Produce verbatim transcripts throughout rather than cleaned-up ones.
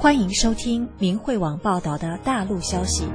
欢迎收听明慧网报道的大陆消息。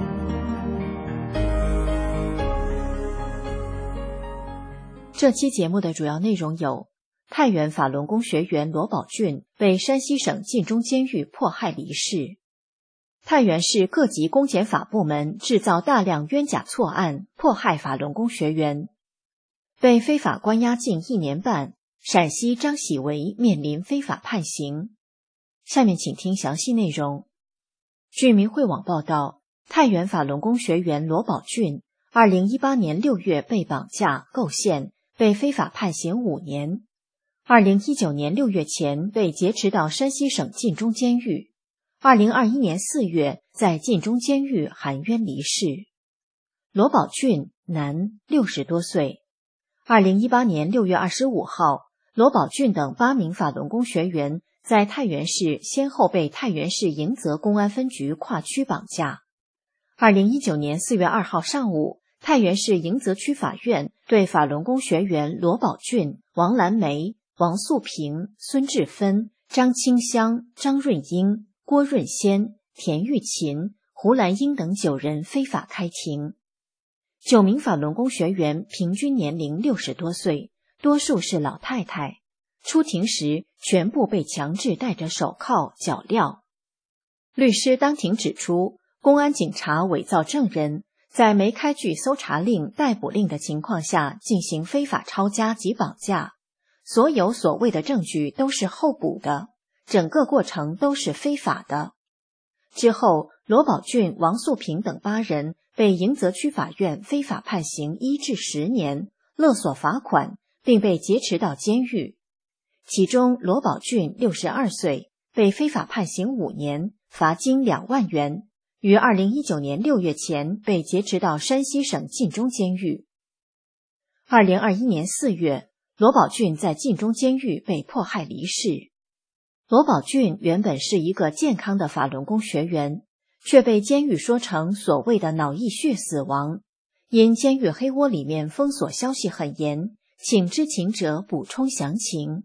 这期节目的主要内容有：太原法轮功学员罗宝俊被山西省晋中监狱迫害离世；太原市各级公检法部门制造大量冤假错案，迫害法轮功学员；被非法关押近一年半，陕西张喜为面临非法判刑。下面请听详细内容。据明慧网报道，太原法轮功学员罗宝俊二零一八年六月被绑架构陷，被非法判刑五年。二零一九年六月前被劫持到山西省晋中监狱。二零二一年四月在晋中监狱含冤离世。罗宝俊，男，六十多岁。二零一八年六月二十五号，罗宝俊等八名法轮功学员在太原市先后被太原市迎泽公安分局跨区绑架。二零一九年四月二号上午，太原市迎泽区法院对法轮功学员罗宝俊、王兰梅、王素平、孙志芬、张清香、张润英、郭润先、田玉琴、胡兰英等九人非法开庭。九名法轮功学员平均年龄六十多岁，多数是老太太。出庭时全部被强制戴着手铐脚镣。律师当庭指出，公安警察伪造证人，在没开具搜查令、逮捕令的情况下进行非法抄家及绑架，所有所谓的证据都是候补的，整个过程都是非法的。之后，罗宝俊、王素平等八人被迎泽区法院非法判刑一至十年，勒索罚款，并被劫持到监狱。其中罗宝俊六十二岁，被非法判刑五年，罚金两万元，于二零一九年六月前被劫持到山西省晋中监狱。二零二一年四月，罗宝俊在晋中监狱被迫害离世。罗宝俊原本是一个健康的法轮功学员，却被监狱说成所谓的脑溢血死亡，因监狱黑窝里面封锁消息很严，请知情者补充详情。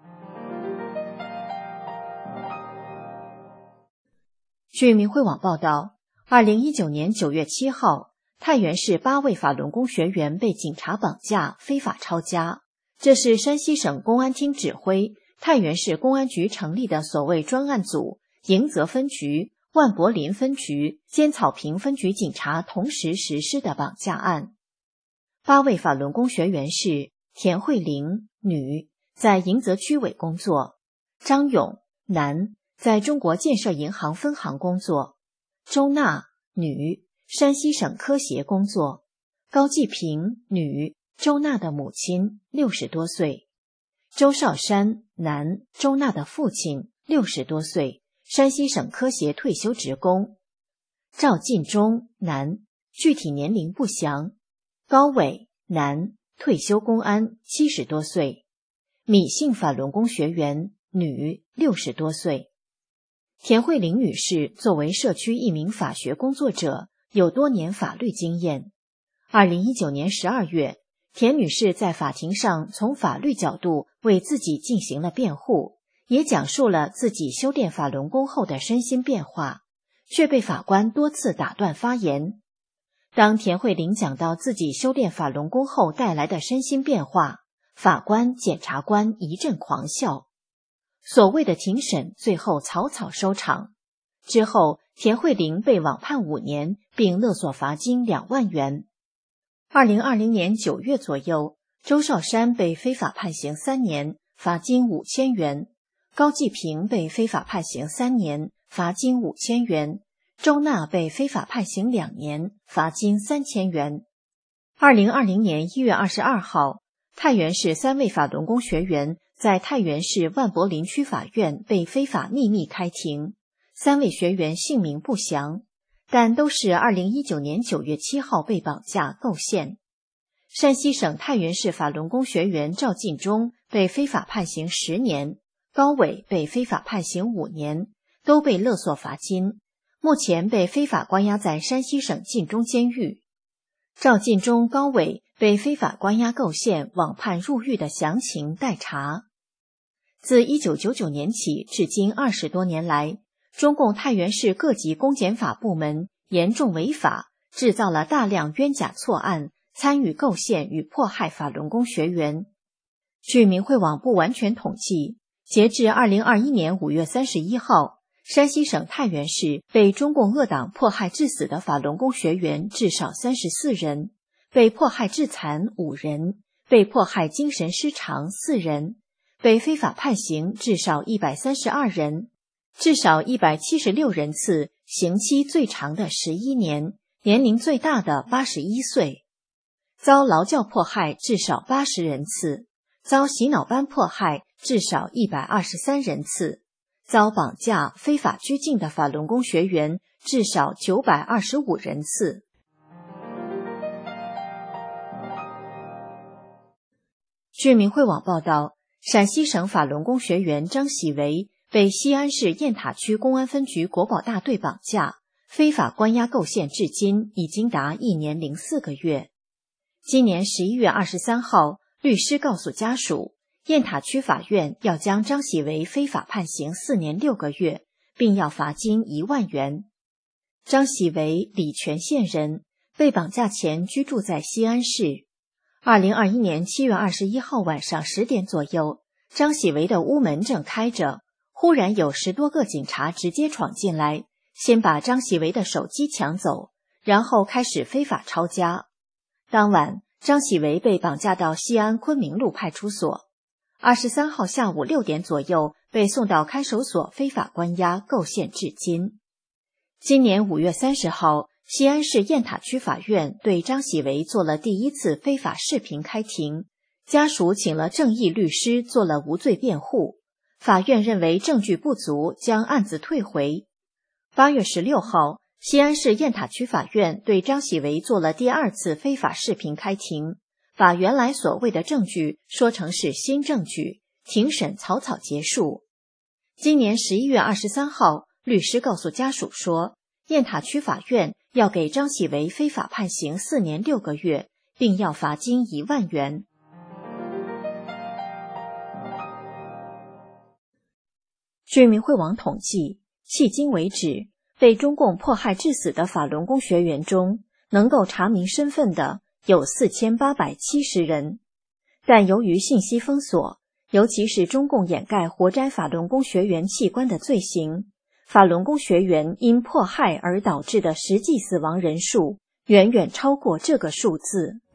据明慧网报道，二零一九年九月七号，太原市八位法轮功学员被警察绑架，非法抄家。这是山西省公安厅指挥，太原市公安局成立的所谓专案组、迎泽分局、万柏林分局、尖草坪分局警察同时实施的绑架案。八位法轮功学员是田慧玲，女，在迎泽区委工作；张勇，男，在中国建设银行分行工作；周娜，女，山西省科协工作；高继平，女，周娜的母亲，六十多岁；周少山，男，周娜的父亲，六十多岁，山西省科协退休职工；赵进忠，男，具体年龄不详；高伟，男，退休公安，七十多岁；米姓法轮功学员，女，六十多岁。田慧玲女士作为社区一名法学工作者，有多年法律经验。二零一九年十二月，田女士在法庭上从法律角度为自己进行了辩护，也讲述了自己修炼法轮功后的身心变化，却被法官多次打断发言。当田慧玲讲到自己修炼法轮功后带来的身心变化，法官、检察官一阵狂笑。所谓的庭审最后草草收场。之后，田慧玲被网判五年，并勒索罚金两万元。二零二零年九月左右，周少山被非法判刑三年，罚金五千元；高继平被非法判刑三年，罚金五千元；周娜被非法判刑两年，罚金三千元。二零二零年一月二十二号，太原市三位法轮功学员在太原市万柏林区法院被非法秘密开庭，三位学员姓名不详，但都是二零一九年九月七号被绑架构陷。山西省太原市法轮功学员赵进忠被非法判刑十年，高伟被非法判刑五年，都被勒索罚金，目前被非法关押在山西省晋中监狱。赵进忠、高伟被非法关押构陷、网判入狱的详情待查。自一九九九年起至今二十多年来， 中共太原市各级公检法部门严重违法，制造了大量冤假错案，参与构陷与迫害法轮功学员。据明慧网不完全统计，截至二零二一年五月三十一号，山西省太原市被中共恶党迫害致死的法轮功学员至少三十四人，被迫害致残五人，被迫害精神失常四人，被非法判刑至少一百三十二人，至少一百七十六人次，刑期最长的十一年，年龄最大的八十一岁。遭劳教迫害至少八十人次，遭洗脑班迫害至少一百二十三人次，遭绑架、非法拘禁的法轮功学员至少九百二十五人次。据明慧网报道，陕西省法轮功学员张喜为被西安市雁塔区公安分局国保大队绑架，非法关押构陷至今已经达一年零四个月。今年十一月二十三号，律师告诉家属，雁塔区法院要将张喜为非法判刑四年六个月，并要罚金一万元。张喜为礼泉县人，被绑架前居住在西安市。二零二一年七月二十一号晚上十点左右，张喜为的屋门正开着，忽然有十多个警察直接闯进来，先把张喜为的手机抢走，然后开始非法抄家。当晚，张喜为被绑架到西安昆明路派出所。二十三号下午六点左右被送到看守所非法关押，构陷至今。今年五月三十号，西安市雁塔区法院对张喜为做了第一次非法视频开庭，家属请了正义律师做了无罪辩护。法院认为证据不足，将案子退回。八月十六号，西安市雁塔区法院对张喜为做了第二次非法视频开庭，把原来所谓的证据说成是新证据，庭审草草结束。今年十一月二十三号，律师告诉家属说，雁塔区法院要给张喜为非法判刑四年六个月，并要罚金一万元。据明慧网统计，迄今为止，被中共迫害致死的法轮功学员中，能够查明身份的有四千八百七十人。但由于信息封锁，尤其是中共掩盖活摘法轮功学员器官的罪行，法轮功学员因迫害而导致的实际死亡人数远远超过这个数字。